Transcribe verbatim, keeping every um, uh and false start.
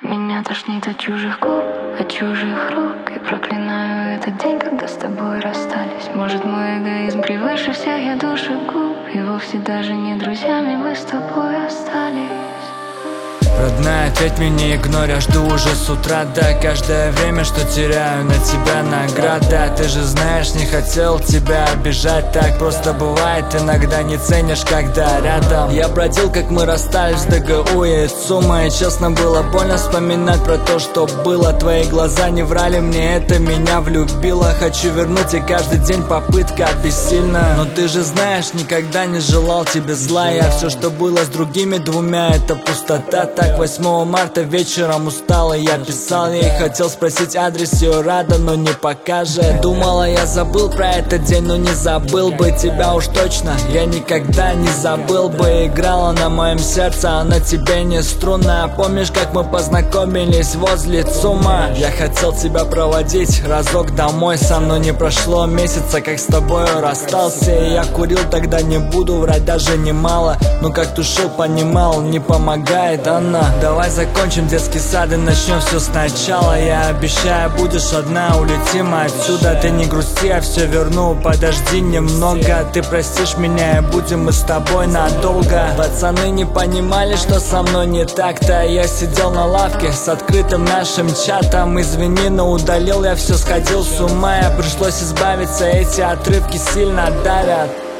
Меня тошнит от чужих губ, от чужих рук. И проклинаю этот день, когда с тобой расстались. Может, мой эгоизм превыше всех, я душегуб. И вовсе даже не друзьями мы с тобой остались. Родная, ответь мне, не игнорь, я жду уже с утра. Да, каждое время, что теряю, на тебя награда. Ты же знаешь, не хотел тебя обижать. Так просто бывает, иногда не ценишь, когда рядом. Я бродил, как мы расстались в ДГУ и ЦУМа. И честно, было больно вспоминать про то, что было. Твои глаза не врали мне, это меня влюбило. Хочу вернуть, и каждый день попытка бессильна. Но ты же знаешь, никогда не желал тебе зла. Я все, что было с другими двумя, это пустота. Так, восьмого марта вечером устал, и я писал ей. Хотел спросить адрес ее, рада, но не покажет. Думала, я забыл про этот день, но не забыл бы тебя уж точно. Я никогда не забыл бы. Играла на моем сердце, а на тебе не струна. Помнишь, как мы познакомились возле ЦУМа? Я хотел тебя проводить разок домой сам, но не прошло месяца, как с тобой расстался. И я курил тогда, не буду врать, даже немало. Но как тушил, понимал, не помогает она. Давай закончим детский сад и начнем все сначала. Я обещаю, будешь одна, улетим отсюда. Ты не грусти, я все верну, подожди немного. Ты простишь меня, и будем мы с тобой надолго. Пацаны не понимали, что со мной не так-то. Я сидел на лавке с открытым нашим чатом. Извини, но удалил я все, сходил с ума. Я пришлось избавиться, эти отрывки сильно давят.